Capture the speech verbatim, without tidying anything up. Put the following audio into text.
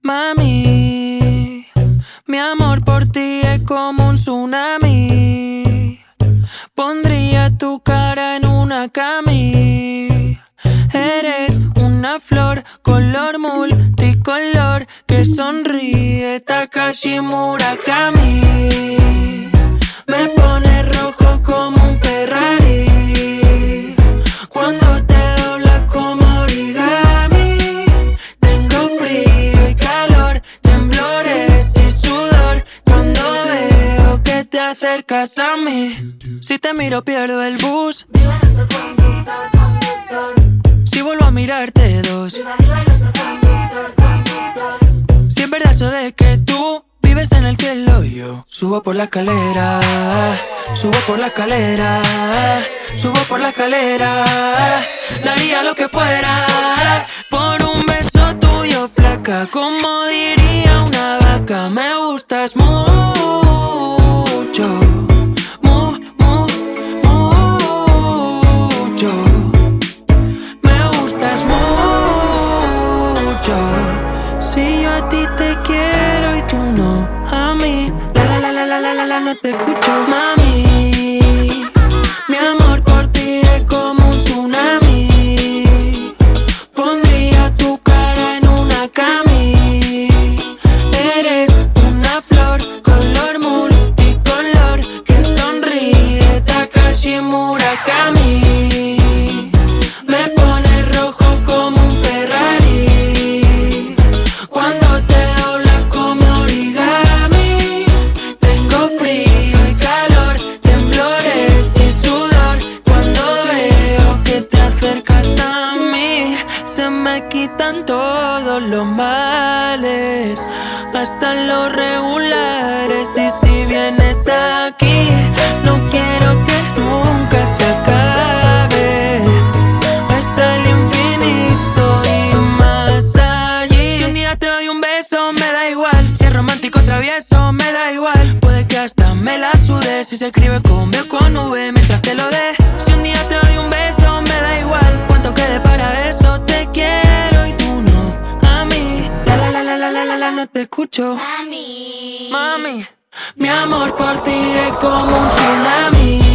Mami, mi amor por ti es como un tsunami. Pondría tu cara en una cami. Eres una flor, color multicolor, que sonríe Takashi Murakami. Me pone rojo como un Ferrari cuando te dobla como origami. Tengo frío y calor, temblores y sudor cuando veo que te acercas a mí. Si te miro pierdo el bus. Viva nuestro conductor, conductor. Si vuelvo a mirarte dos. Viva, viva nuestro conductor, conductor. Si es verdad eso de que tú vives en el cielo y yo subo por la escalera, subo por la escalera, subo por la escalera. Daría lo que fuera por un beso tuyo, flaca. Como diría una vaca, me gustas mucho, mu, mu, mucho. Me gustas mucho. Si yo a ti te quiero y tú no a mí, la la la la la la la, la no te escucho, mami. Mi amor por ti es como un tsunami. Pondría tu cara en una cami. Eres una flor, color multicolor, que sonríe Takashi Murakami. Me pone rojo como un Ferrari cuando te doblas como origami. Tengo frío y calor, temblores y sudor cuando veo que te acercas a mí. Se me quitan todos los males, hasta los regulares. Y si vienes aquí, no quiero que nunca se acabe, hasta el infinito y más allí. Si un día te doy un beso, me da igual. Si es romántico travieso, me da igual. Puede que hasta me la sude si se escribe con B o con V mientras te lo dé. Si un día te doy un beso, me da igual cuánto quede para eso. Te quiero y tú no a mí. La la la la la la la, la no te escucho, Mami. mami. Mi amor por ti es como un tsunami.